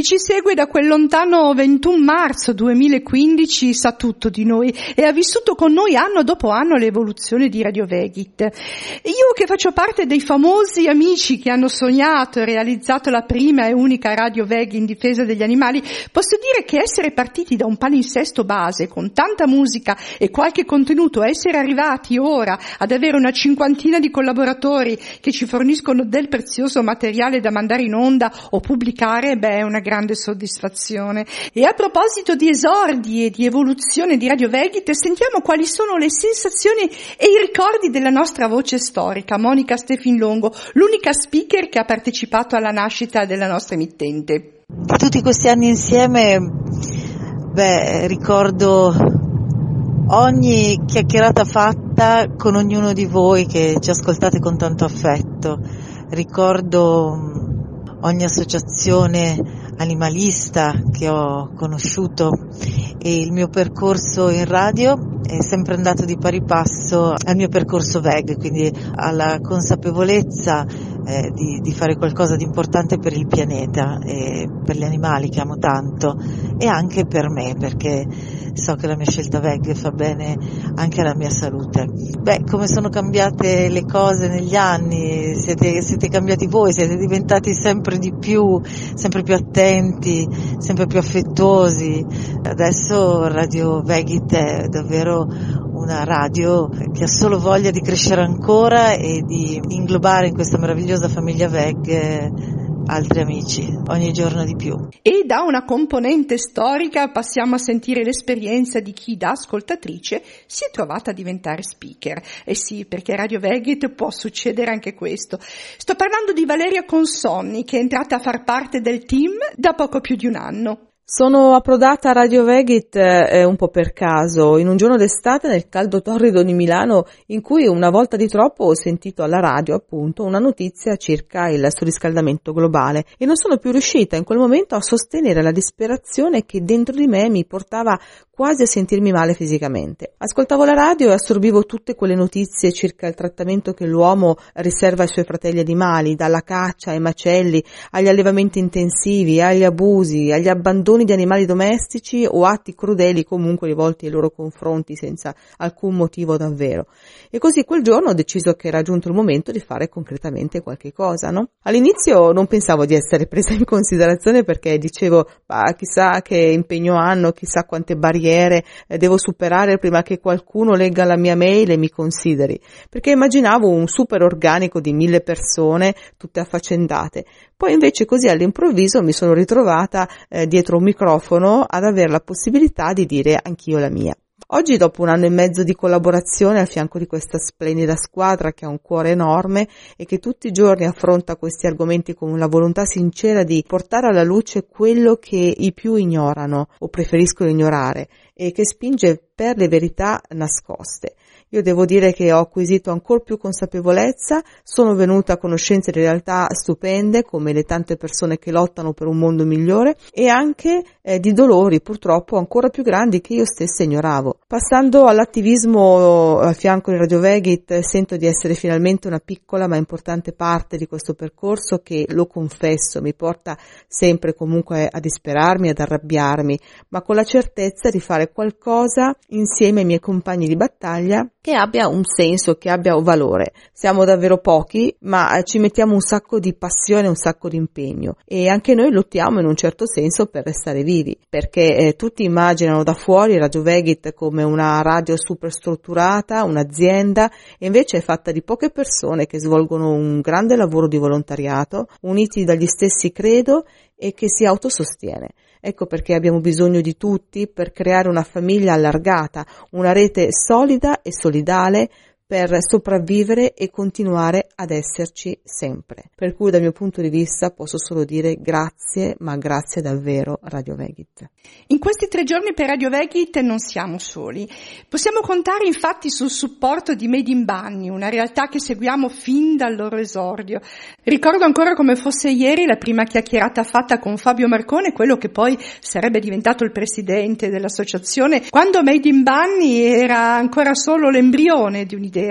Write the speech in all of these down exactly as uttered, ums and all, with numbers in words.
Chi ci segue da quel lontano ventuno marzo duemilaquindici sa tutto di noi e ha vissuto con noi anno dopo anno l'evoluzione di Radio Vegit. Io che faccio parte dei famosi amici che hanno sognato e realizzato la prima e unica Radio Veg in difesa degli animali, posso dire che essere partiti da un palinsesto base con tanta musica e qualche contenuto, essere arrivati ora ad avere una cinquantina di collaboratori che ci forniscono del prezioso materiale da mandare in onda o pubblicare, beh, è una grande soddisfazione. E a proposito di esordi e di evoluzione di Radio Vegit, sentiamo quali sono le sensazioni e i ricordi della nostra voce storica, Monica Stefinlongo, l'unica speaker che ha partecipato alla nascita della nostra emittente. Di tutti questi anni insieme, beh, ricordo ogni chiacchierata fatta con ognuno di voi che ci ascoltate con tanto affetto. Ricordo ogni associazione animalista che ho conosciuto e il mio percorso in radio è sempre andato di pari passo al mio percorso Veg, quindi alla consapevolezza eh, di, di fare qualcosa di importante per il pianeta e per gli animali che amo tanto e anche per me, perché so che la mia scelta Veg fa bene anche alla mia salute. Beh, come sono cambiate le cose negli anni, siete, siete cambiati voi, siete diventati sempre di più, sempre più attenti, sempre più affettuosi. Adesso Radio Vegit è davvero una radio che ha solo voglia di crescere ancora e di inglobare in questa meravigliosa famiglia Veg altri amici, ogni giorno di più. E da una componente storica passiamo a sentire l'esperienza di chi da ascoltatrice si è trovata a diventare speaker. E sì, perché a Radio Vegit può succedere anche questo. Sto parlando di Valeria Consonni, che è entrata a far parte del team da poco più di un anno. Sono approdata a Radio Vegit eh, un po' per caso, in un giorno d'estate nel caldo torrido di Milano, in cui una volta di troppo ho sentito alla radio appunto una notizia circa il surriscaldamento globale e non sono più riuscita in quel momento a sostenere la disperazione che dentro di me mi portava quasi a sentirmi male fisicamente. Ascoltavo la radio e assorbivo tutte quelle notizie circa il trattamento che l'uomo riserva ai suoi fratelli animali, dalla caccia ai macelli, agli allevamenti intensivi, agli abusi, agli abbandoni di animali domestici o atti crudeli comunque rivolti ai loro confronti senza alcun motivo davvero. E così quel giorno ho deciso che era giunto il momento di fare concretamente qualche cosa, no? All'inizio non pensavo di essere presa in considerazione perché dicevo, bah, chissà che impegno hanno, chissà quante barriere devo superare prima che qualcuno legga la mia mail e mi consideri, perché immaginavo un super organico di mille persone tutte affaccendate. Poi invece così all'improvviso mi sono ritrovata eh, dietro un microfono ad avere la possibilità di dire anch'io la mia. Oggi, dopo un anno e mezzo di collaborazione al fianco di questa splendida squadra che ha un cuore enorme e che tutti i giorni affronta questi argomenti con la volontà sincera di portare alla luce quello che i più ignorano o preferiscono ignorare e che spinge per le verità nascoste. Io devo dire che ho acquisito ancora più consapevolezza, sono venuta a conoscenza di realtà stupende come le tante persone che lottano per un mondo migliore e anche eh, di dolori purtroppo ancora più grandi che io stessa ignoravo. Passando all'attivismo a fianco di Radio Vegit, sento di essere finalmente una piccola ma importante parte di questo percorso che, lo confesso, mi porta sempre comunque a disperarmi, ad arrabbiarmi, ma con la certezza di fare qualcosa insieme ai miei compagni di battaglia che abbia un senso, che abbia un valore. Siamo davvero pochi, ma ci mettiamo un sacco di passione, un sacco di impegno e anche noi lottiamo in un certo senso per restare vivi, perché eh, tutti immaginano da fuori Radio Vegit come una radio super strutturata, un'azienda, e invece è fatta di poche persone che svolgono un grande lavoro di volontariato, uniti dagli stessi credo e che si autosostiene. Ecco perché abbiamo bisogno di tutti per creare una famiglia allargata, una rete solida e solidale per sopravvivere e continuare ad esserci sempre. Per cui dal mio punto di vista posso solo dire grazie, ma grazie davvero Radio Vegit. In questi tre giorni per Radio Vegit non siamo soli. Possiamo contare infatti sul supporto di Made in Bunny, una realtà che seguiamo fin dal loro esordio. Ricordo ancora come fosse ieri la prima chiacchierata fatta con Fabio Marcone, quello che poi sarebbe diventato il presidente dell'associazione, quando Made in Bunny era ancora solo l'embrione di un'idea.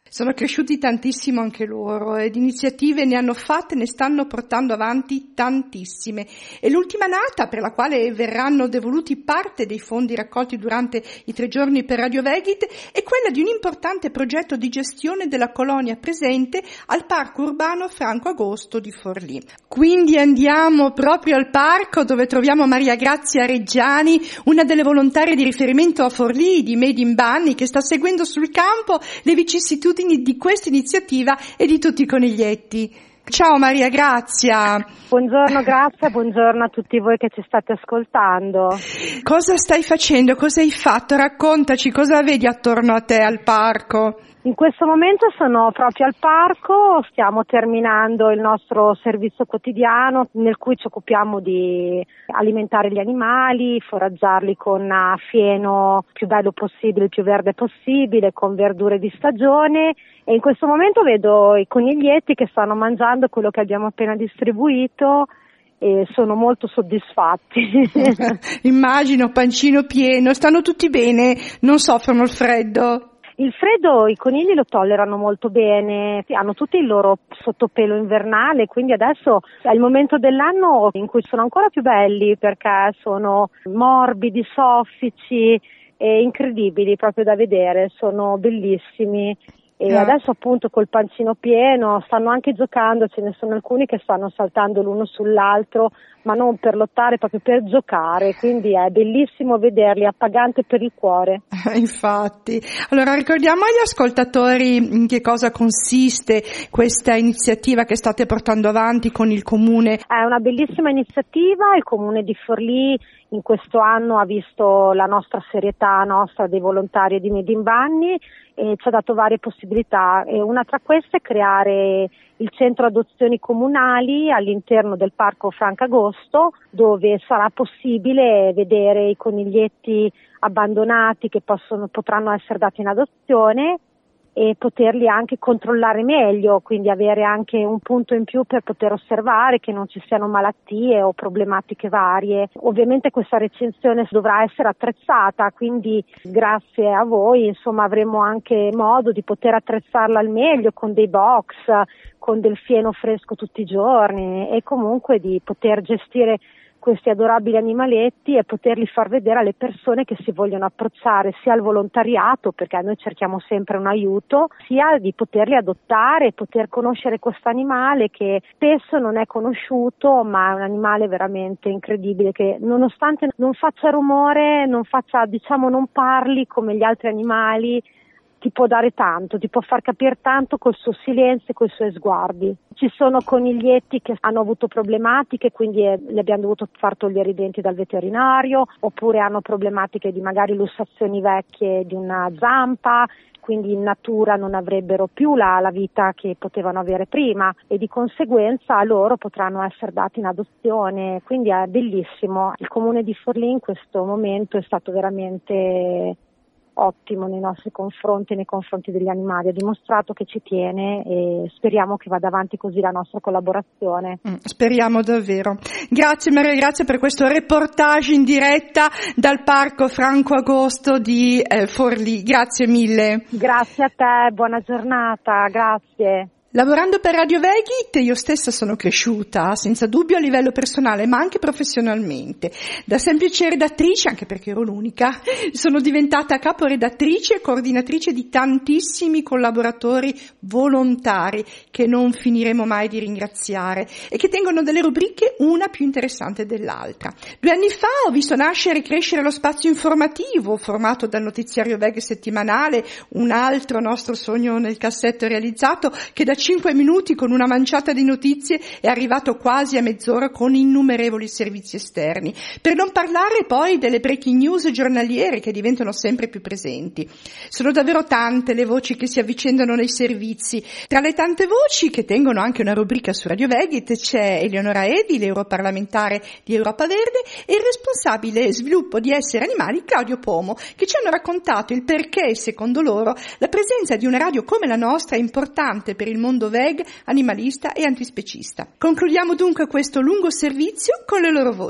Sono cresciuti tantissimo anche loro ed iniziative ne hanno fatte, ne stanno portando avanti tantissime. E l'ultima nata, per la quale verranno devoluti parte dei fondi raccolti durante i tre giorni per Radio Vegit, è quella di un importante progetto di gestione della colonia presente al Parco Urbano Franco Agosto di Forlì. Quindi andiamo proprio al parco dove troviamo Maria Grazia Reggiani, una delle volontarie di riferimento a Forlì di Made in Bunny, che sta seguendo sul campo le vicissitudini di questa iniziativa e di tutti i coniglietti. Ciao Maria Grazia. Buongiorno Grazia, buongiorno a tutti voi che ci state ascoltando. Cosa stai facendo? Cosa hai fatto? Raccontaci, cosa vedi attorno a te al parco? In questo momento sono proprio al parco, stiamo terminando il nostro servizio quotidiano nel cui ci occupiamo di alimentare gli animali, foraggiarli con fieno più bello possibile, il più verde possibile, con verdure di stagione, e in questo momento vedo i coniglietti che stanno mangiando quello che abbiamo appena distribuito e sono molto soddisfatti. Immagino, pancino pieno, stanno tutti bene, non soffrono il freddo? Il freddo i conigli lo tollerano molto bene, hanno tutti il loro sottopelo invernale, quindi adesso è il momento dell'anno in cui sono ancora più belli perché sono morbidi, soffici e incredibili proprio da vedere, sono bellissimi. E Ah. adesso appunto col pancino pieno stanno anche giocando, ce ne sono alcuni che stanno saltando l'uno sull'altro, ma non per lottare, proprio per giocare, quindi è bellissimo vederli, appagante per il cuore. Infatti. Allora ricordiamo agli ascoltatori in che cosa consiste questa iniziativa che state portando avanti con il comune. È una bellissima iniziativa, il comune di Forlì in questo anno ha visto la nostra serietà nostra dei volontari di Made in Bunny e ci ha dato varie possibilità, e una tra queste è creare il centro adozioni comunali all'interno del parco Franco Agosto, dove sarà possibile vedere i coniglietti abbandonati che possono, potranno essere dati in adozione e poterli anche controllare meglio, quindi avere anche un punto in più per poter osservare che non ci siano malattie o problematiche varie. Ovviamente questa recinzione dovrà essere attrezzata, quindi grazie a voi insomma avremo anche modo di poter attrezzarla al meglio con dei box, con del fieno fresco tutti i giorni e comunque di poter gestire questi adorabili animaletti e poterli far vedere alle persone che si vogliono approcciare sia al volontariato, perché noi cerchiamo sempre un aiuto, sia di poterli adottare, poter conoscere questo animale che spesso non è conosciuto, ma è un animale veramente incredibile che nonostante non faccia rumore, non faccia, diciamo, non parli come gli altri animali, ti può dare tanto, ti può far capire tanto col suo silenzio e coi suoi sguardi. Ci sono coniglietti che hanno avuto problematiche, quindi eh, li abbiamo dovuto far togliere i denti dal veterinario, oppure hanno problematiche di magari lussazioni vecchie di una zampa, quindi in natura non avrebbero più la, la vita che potevano avere prima e di conseguenza loro potranno essere dati in adozione, quindi è bellissimo. Il comune di Forlì in questo momento è stato veramente ottimo nei nostri confronti, nei confronti degli animali, ha dimostrato che ci tiene e speriamo che vada avanti così la nostra collaborazione. Mm, speriamo davvero. Grazie Maria, grazie per questo reportage in diretta dal Parco Franco Agosto di eh, Forlì, grazie mille. Grazie a te, buona giornata, grazie. Lavorando per Radio Vegit io stessa sono cresciuta, senza dubbio a livello personale, ma anche professionalmente. Da semplice redattrice, anche perché ero l'unica, sono diventata caporedattrice e coordinatrice di tantissimi collaboratori volontari che non finiremo mai di ringraziare e che tengono delle rubriche una più interessante dell'altra. Due anni fa ho visto nascere e crescere lo spazio informativo formato dal notiziario Veg settimanale, un altro nostro sogno nel cassetto realizzato, che da cinque minuti con una manciata di notizie è arrivato quasi a mezz'ora con innumerevoli servizi esterni. Per non parlare poi delle breaking news giornaliere che diventano sempre più presenti. Sono davvero tante le voci che si avvicendano nei servizi. Tra le tante voci che tengono anche una rubrica su Radio Vegit c'è Eleonora Evi, l'europarlamentare di Europa Verde, e il responsabile sviluppo di Essere Animali Claudio Pomo, che ci hanno raccontato il perché, secondo loro, la presenza di una radio come la nostra è importante per il mondo veg, animalista e antispecista. Concludiamo dunque questo lungo servizio con le loro voci.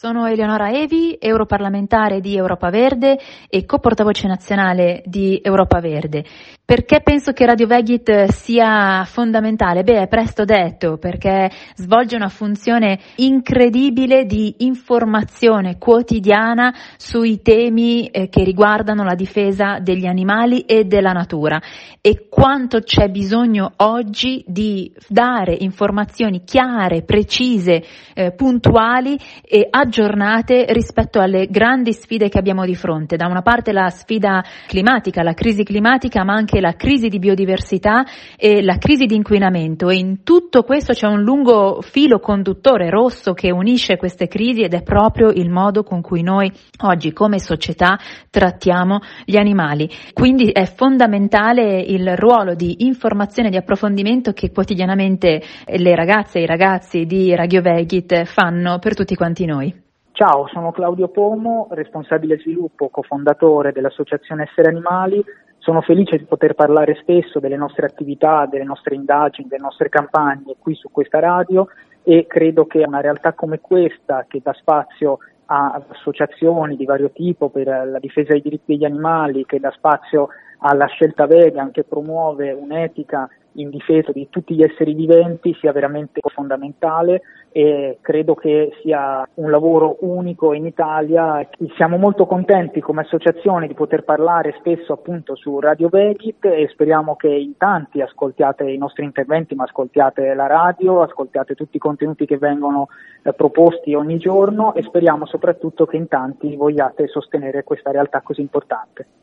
Sono Eleonora Evi, europarlamentare di Europa Verde e co-portavoce nazionale di Europa Verde. Perché penso che Radio Vegit sia fondamentale? Beh, è presto detto, perché svolge una funzione incredibile di informazione quotidiana sui temi eh, che riguardano la difesa degli animali e della natura, e quanto c'è bisogno oggi di dare informazioni chiare, precise, eh, puntuali e aggiornate rispetto alle grandi sfide che abbiamo di fronte. Da una parte la sfida climatica, la crisi climatica, ma anche la crisi di biodiversità e la crisi di inquinamento, e in tutto questo c'è un lungo filo conduttore rosso che unisce queste crisi, ed è proprio il modo con cui noi oggi come società trattiamo gli animali. Quindi è fondamentale il ruolo di informazione e di approfondimento che quotidianamente le ragazze e i ragazzi di Radio Vegit fanno per tutti quanti noi. Ciao, sono Claudio Pomo, responsabile sviluppo, cofondatore dell'Associazione Essere Animali. Sono felice di poter parlare spesso delle nostre attività, delle nostre indagini, delle nostre campagne qui su questa radio, e credo che una realtà come questa, che dà spazio a associazioni di vario tipo per la difesa dei diritti degli animali, che dà spazio alla scelta vegan, che promuove un'etica in difesa di tutti gli esseri viventi, sia veramente fondamentale, e credo che sia un lavoro unico in Italia. Siamo molto contenti come associazione di poter parlare spesso appunto su Radio Vegit, e speriamo che in tanti ascoltiate i nostri interventi, ma ascoltiate la radio, ascoltiate tutti i contenuti che vengono eh, proposti ogni giorno, e speriamo soprattutto che in tanti vogliate sostenere questa realtà così importante.